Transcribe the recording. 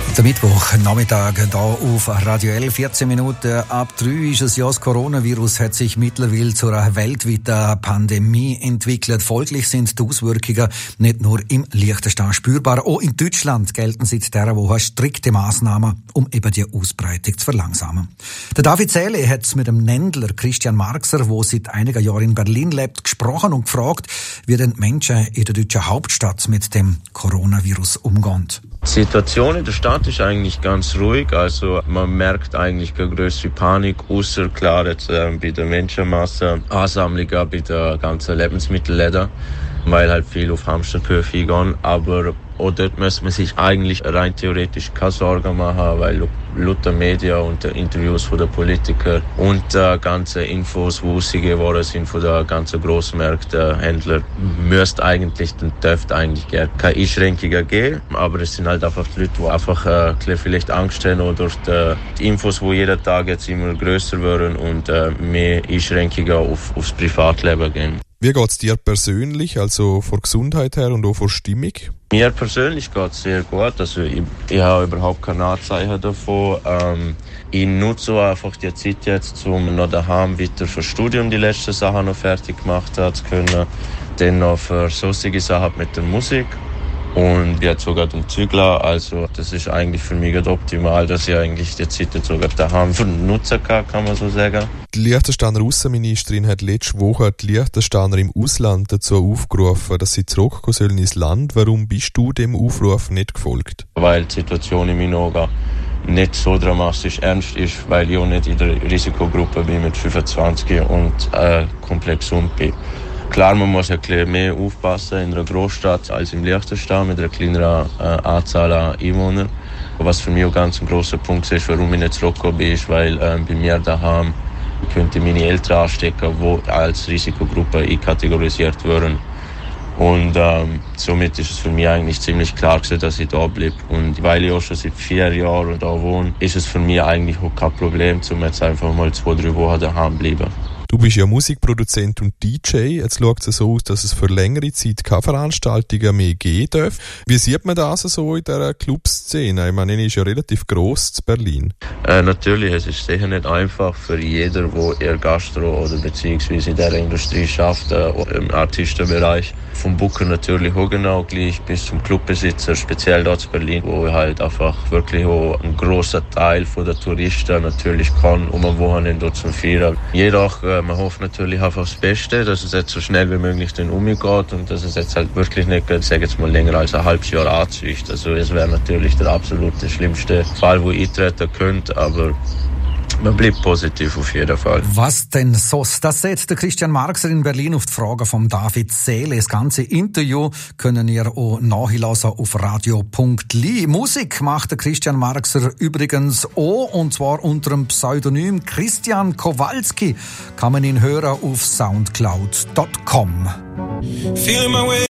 Der Mittwochnachmittag hier auf Radio L, 14 Minuten ab 3 ist es ja. Das Coronavirus hat sich mittlerweile zu einer weltweiten Pandemie entwickelt. Folglich sind die Auswirkungen nicht nur im Liechtenstein spürbar. Auch in Deutschland gelten seit dieser Woche strikte Massnahmen, um eben die Ausbreitung zu verlangsamen. Der David Seele hat mit dem Nendler Christian Marxer, der seit einigen Jahren in Berlin lebt, gesprochen und gefragt, wie denn die Menschen in der deutschen Hauptstadt mit dem Coronavirus umgehen. Die Situation in der Stadt ist eigentlich ganz ruhig, also man merkt eigentlich keine größere Panik, außer klar jetzt bei der Menschenmasse, Ansammlungen bei der ganzen Lebensmittelläden, weil halt viel auf Hamsterkäufe gehen, aber auch dort muss man sich eigentlich rein theoretisch keine Sorgen machen, weil laut der Medien und der Interviews von den Politikern und ganze Infos, die rausgegeben worden sind von den ganzen Grossmärkten, Händlern, dürfte eigentlich gerne keine Einschränkungen geben, aber es sind halt einfach die Leute, die einfach vielleicht Angst haben oder die Infos, die jeden Tag jetzt immer grösser werden und mehr Einschränkungen aufs Privatleben gehen. Wie geht es dir persönlich, also von Gesundheit her und auch von Stimmung? Mir persönlich geht es sehr gut. Also ich habe überhaupt keine Anzeichen davon. Ich nutze einfach die Zeit jetzt, um noch daheim weiter für das Studium die letzten Sachen noch fertig gemacht zu können. Dann noch für sonstige Sachen mit der Musik. Und jetzt sogar den Zügler, also das ist eigentlich für mich optimal, dass ich eigentlich die Zeit jetzt sogar daheim nutzen kann man so sagen. Die Liechtensteiner Außenministerin hat letzte Woche die Liechtensteiner im Ausland dazu aufgerufen, dass sie zurückkommen sollen ins Land. Warum bist du dem Aufruf nicht gefolgt? Weil die Situation in meinen Augen nicht so dramatisch ernst ist, weil ich auch nicht in der Risikogruppe bin mit 25 und komplett gesund bin. Klar, man muss ein bisschen mehr aufpassen in einer Großstadt als im Liechtenstein mit einer kleineren Anzahl an Einwohnern. Was für mich auch ganz ein grosser Punkt ist, warum ich nicht zurückgekommen bin, ist, weil bei mir daheim könnte meine Eltern anstecken, die als Risikogruppe einkategorisiert werden. Und somit ist es für mich eigentlich ziemlich klar gewesen, dass ich da bleibe. Und weil ich auch schon seit 4 Jahren da wohne, ist es für mich eigentlich auch kein Problem, um jetzt einfach mal 2-3 Wochen daheim zu bleiben. Du bist ja Musikproduzent und DJ. Jetzt schaut es so aus, dass es für längere Zeit keine Veranstaltungen mehr geben darf. Wie sieht man das so in dieser Clubszene? Ich meine, die ist ja relativ gross in Berlin. Natürlich, es ist sicher nicht einfach für jeden, der in Gastro oder beziehungsweise in dieser Industrie schafft, im Artistenbereich. Vom Booker natürlich auch genau gleich bis zum Clubbesitzer, speziell dort in Berlin, wo halt einfach wirklich auch ein grosser Teil der Touristen natürlich kann, um am Wochenende dort zu feiern. Jedoch, man hofft natürlich auf das Beste, dass es jetzt so schnell wie möglich dann umgeht und dass es jetzt halt wirklich nicht, ich sage jetzt mal, länger als ein halbes Jahr anzieht. Also es wäre natürlich der absolute schlimmste Fall, wo eintreten könnte, aber man bleibt positiv auf jeden Fall. Was denn so? Das setzt der Christian Marxer in Berlin auf die Frage von David Seele. Das ganze Interview können ihr auch nachhören auf radio.li. Musik macht der Christian Marxer übrigens auch, und zwar unter dem Pseudonym Christian Kowalski. Kann man ihn hören auf soundcloud.com.